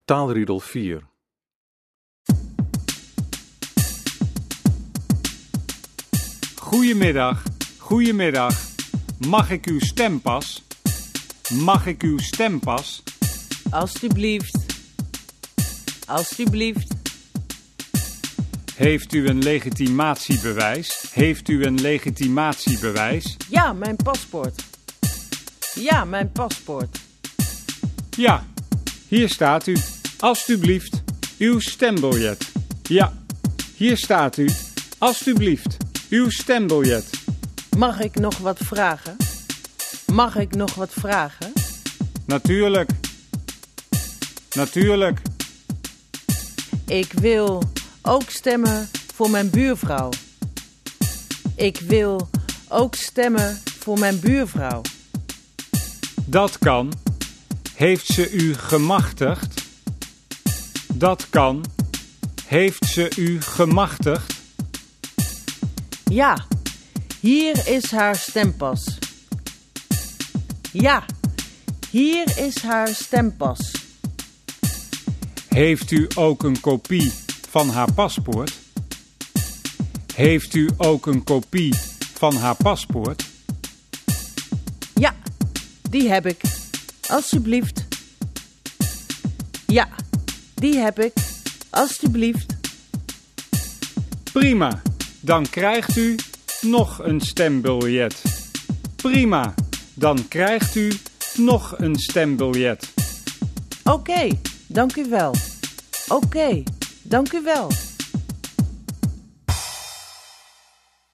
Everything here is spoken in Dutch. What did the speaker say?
Taalriedel 4. Goedemiddag, goedemiddag. Mag ik uw stempas? Mag ik uw stempas? Alsjeblieft. Alsjeblieft. Heeft u een legitimatiebewijs? Heeft u een legitimatiebewijs? Ja, mijn paspoort. Ja, mijn paspoort. Ja, hier staat u. Alsjeblieft, uw stembiljet. Ja, hier staat u. Alsjeblieft, uw stembiljet. Mag ik nog wat vragen? Mag ik nog wat vragen? Natuurlijk. Natuurlijk. Ik wil ook stemmen voor mijn buurvrouw. Ik wil ook stemmen voor mijn buurvrouw. Dat kan. Heeft ze u gemachtigd? Dat kan. Heeft ze u gemachtigd? Ja, hier is haar stempas. Ja, hier is haar stempas. Heeft u ook een kopie van haar paspoort? Heeft u ook een kopie van haar paspoort? Ja, die heb ik. Alsjeblieft. Ja, die heb ik. Alsjeblieft. Prima, dan krijgt u nog een stembiljet. Prima, dan krijgt u nog een stembiljet. Oké, dank u wel. Oké, dank u wel.